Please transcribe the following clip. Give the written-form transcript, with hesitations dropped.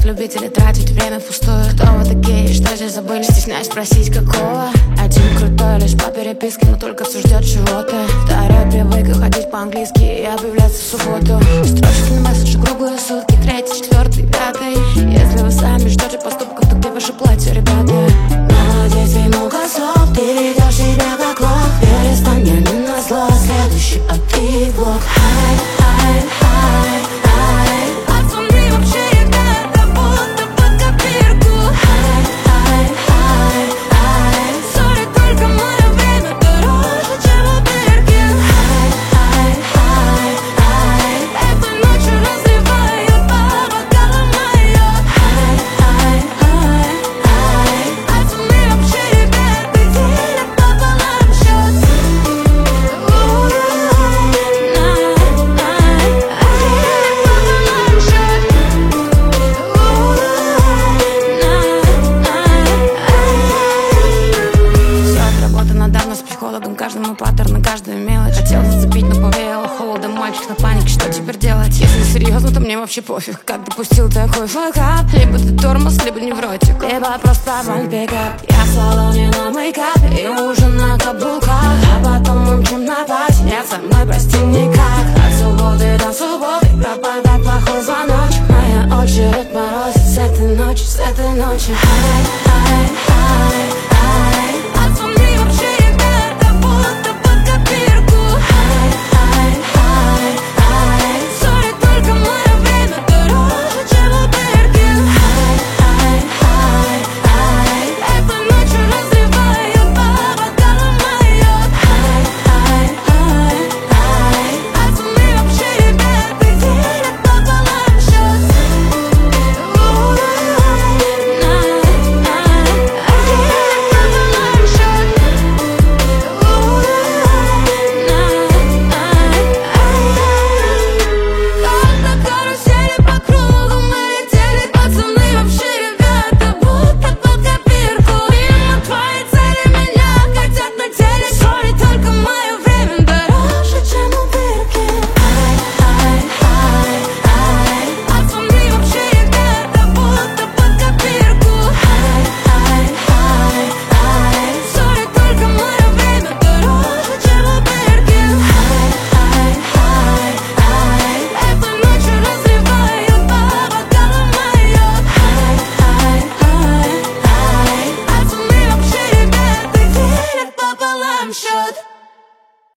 Нет любителей тратить время впустую. Кто вы такие, что здесь забыли? Стесняюсь спросить, какого? Один крутой лишь по переписке, но только все ждет чего-то. Второй привык ходить по-английски и объявляться в субботу. Строчки на месседже круглые сутки, третий, четвертый, пятый. Если вы сами ждете поступков, то где ваше платье, ребята? Молодец, и много слов, ты ведешь себя как лох. Перестань, мне не назло, следующий блок. Хай, хай, хай, хай. Пацаны вообще ребята, будто под копирку. Хай, хай, хай, хай. Сори, только мое время дороже, чем у Биркин. Хай, хай, хай, хай. Этой ночью разливаю по бокалам моё. Хай, хай, хай, хай. Пацаны вообще ребята, делят пополам счет. С психологом, каждому паттерну, каждую мелочь. Хотел зацепить, но повеяло холодом. Мальчик на панике, что теперь делать? Если серьезно, то мне вообще пофиг. Как допустил такой факап? Либо ты тормоз, либо невротик, либо просто one пикап. Я в салоне на мейкап и ужин на каблуках, а потом умчим на пать. Нет, со мной прости никак. От субботы до субботы пропадать плохой звоночек. Моя очередь морозит с этой ночи, с этой ночи. Хай, хай, хай, хай. Пацаны вообще ребята, будто под копирку. Хай, хай, хай, хай. Сори, только мое время дороже, чем у Биркин. Хай, хай, хай, хай. Этой ночью разливаю по бокалам моё. Хай, хай, хай, хай. Пацаны вообще ребята, делят пополам счет. Как на карусели по кругу мы летели, пацаны вообще ребята, будто под копирку. Мимо твоей цели меня хотят на теле. Сори, только мое время дороже, чем у Биркин. Хай, хай, хай, хай. Пацаны вообще ребята, будто под копирку. Хай, хай, хай, хай. Сори, только мое время дороже, чем у Биркин. Хай, хай, хай, хай. Этой ночью разливаю по бокалам моё. Хай, хай, хай, хай. Пацаны вообще ребята, делят пополам счет.